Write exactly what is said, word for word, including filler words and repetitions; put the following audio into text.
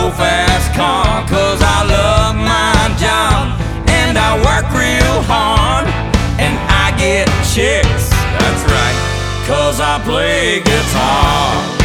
old fast car, 'cause I love my job and I work real hard and I get chicks, that's right, 'cause I play guitar.